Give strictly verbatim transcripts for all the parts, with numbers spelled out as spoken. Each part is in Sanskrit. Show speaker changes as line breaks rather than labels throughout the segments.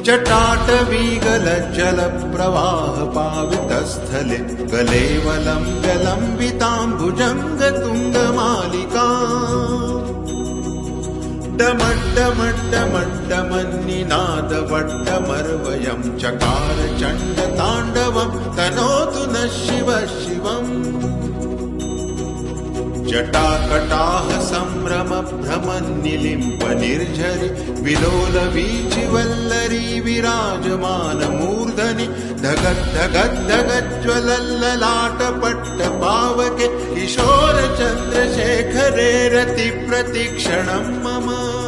जटाटवीगलज्जलप्रवाहपावितस्थले गलेवलम्ब्यलम्बिताम्बुजङ्गतुङ्गमालिका डमड्डमड्डमड्डमन्निनादवड्डमर्वयं चकार चण्डताण्डवं तनोतु नः शिवः शिवम् जटाकटाह सम्भ्रम भ्रमन्निलिम्प निर्झरि विलोलवीचिवल्लरी विराजमान मूर्धनि धगद्धगद्धगज्ज्वलल्ललाटपट्टपावके किशोर चन्द्रशेखरे रतिप्रतिक्षणं मम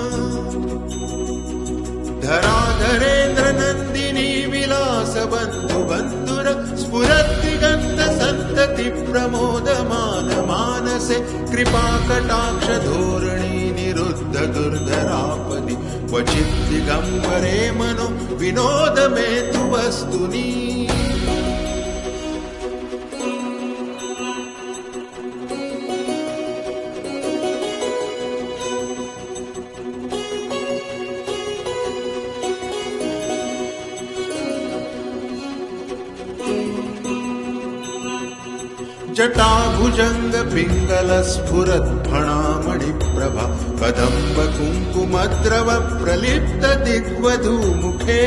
धराधरेन्द्र नन्दिनी विलास बन्धु बन्धुर स्फुरद्दिगन्त सन्तति प्रमोदमान मानसे कृपाकटाक्ष धोरणी निरुद्ध दुर्धरापदि क्वचित् दिगम्बरे मनो विनोद मे तु वस्तुनि जटाभुजंग पिंगल स्फुरत् फणामणिप्रभा कदम्ब कुङ्कुमद्रव प्रलिप्त दिग्वधू मुखे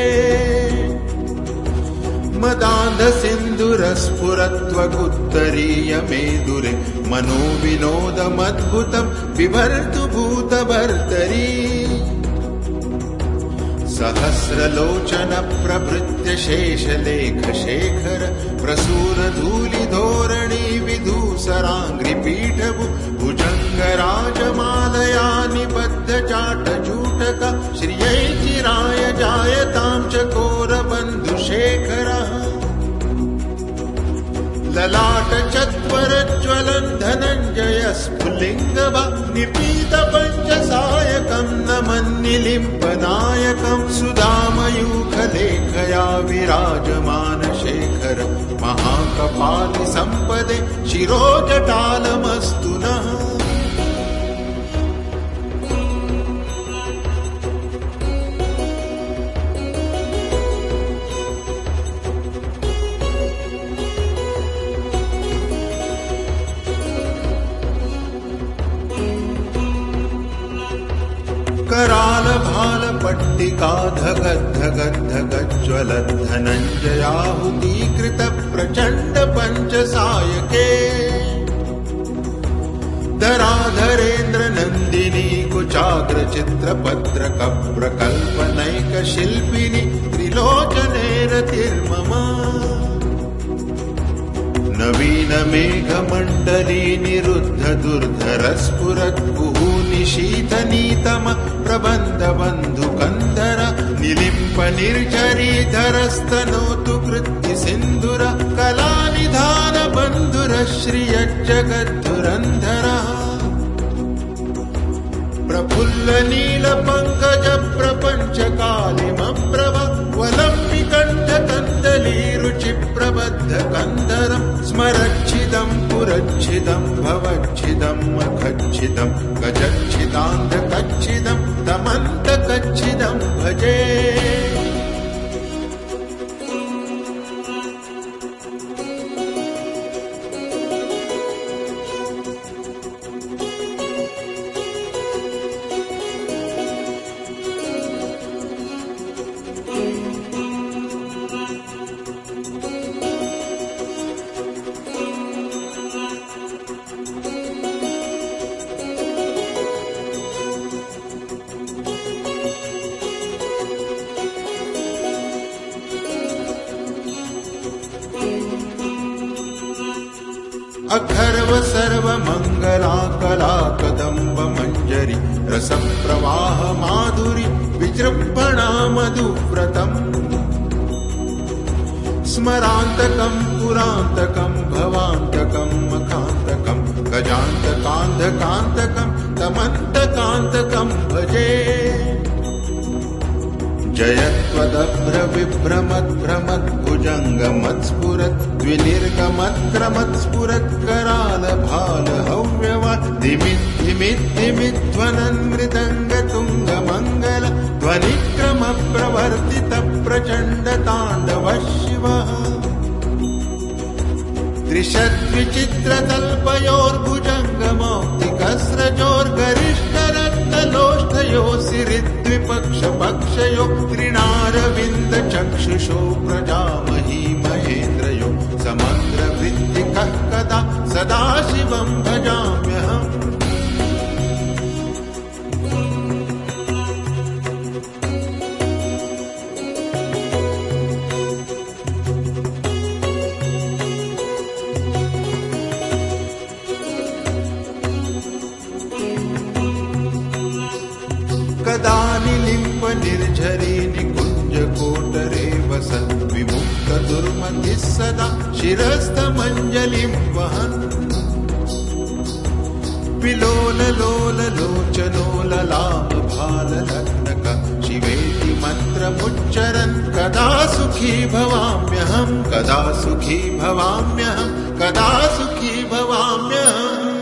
मदान्ध सिन्धुर स्फुरत्वगुत्तरीय मेदुरे मनो विनोदमद्भुतं बिभर्तु भूतभर्तरी सहस्रलोचन प्रभृत्य शेषलेख शेखर प्रसून धूलि धोरणी विधूसराङ्घ्रिपीठभु भुजङ्गराजमालया निबद्ध चाटजूटक श्रियै चिराय जायतां चकोरबन्धुशेखरः ललाट चत्वरज्वलन् धनञ्जय स्फुलिङ्गवा निपीत पञ्चसायकं नमन्निलिम्पनायकं सुधामयूखलेखया विराजमान शेखर महाकपालि सम्पदे शिरोजटालमस्तु नः कराल भाल पट्टिका धगद्धगद्धगज्ज्वलत् धनञ्जयाहुतीकृत प्रचण्ड पञ्चसायके धराधरेन्द्र नन्दिनी कुचाग्र चित्रपत्रक प्रकल्पनैक शिल्पिनी त्रिलोचने रतिर्मम नवीन मेघमण्डली निरुद्ध दुर्धर स्फुरत् कुहूनिशीतनीतम प्रबन्ध बन्धुकन्धर निलिम्प निर्झरीधरस्तनोतु कृत्ति सिन्धुर कलानिधान बन्धुर श्रियज्जगद्धुरन्धरः प्रफुल्ल नील पंकज प्रपंच कालिमप्रभ वलम्बिकण्ठ कन्दलीरुचि प्रबद्ध कन्धरं स्मरच्छिदं पुरच्छिदं भवच्छिदं मखच्छिदं गजच्छिदान्धकच्छिदं तमन्तकच्छिदं भजे अखर्व सर्व मंगला कला कदम्ब मंजरी रस प्रवाह माधुरी विजृंभणा मधुव्रतम् स्मरान्तकं पुरान्तकं भवान्तकं मखान्तकं गजान्तकान्धकान्तकं तमन्तकान्तकं भजे जयत्वदभ्र विभ्रमद्भ्रमद् भुजङ्गमत्स्फुरत् द्विनिर्गमत्क्रमत्स्फुरत् कराल भाल हव्यवा दिमित् दिमित् दिमिध्वनन् मृदङ्ग तुङ्ग मङ्गल ध्वनिक्रमप्रवर्तित प्रचण्डताण्डवः शिवः त्रिशद्विचित्रतल्पयोर्भुजङ्गमौक्तिकस्रजोर्गरिष्ठरक्तलोष्ठयोः त्रिणारविन्दचक्षुषो प्रजामही महेन्द्रयो समग्रवृत्तिकः कदा सदाशिवं भजाम्यहम् कदा निलिम्प निर्झरी निकुञ्जकोटरे वसन् विमुक्तदुर्मतिः सदा शिरस्थमञ्जलिं वहन् विलोललोललोचनो ललामभाललग्नकः शिवेति मन्त्रमुच्चरन् कदा सुखी भवाम्यहं कदा सुखी भवाम्यहं कदा सुखी भवाम्यहम्